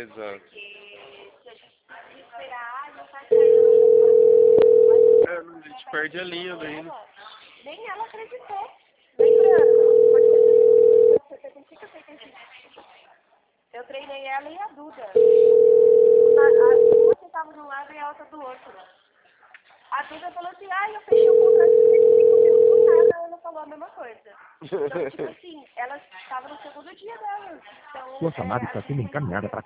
Exato. Porque se a gente esperar, não tá saindo. A gente perde a linha daí, né? Nem ela acreditou. Lembrando, pode ser 75. Eu treinei ela e a Duda. Uma sentava de um lado e a outra do outro. A Duda falou assim, eu fechei o contrato de 75 mil. Do nada ela falou a mesma coisa. Então, tipo assim, ela estava no segundo dia dela. Então, Sua chamada está sendo encaminhada para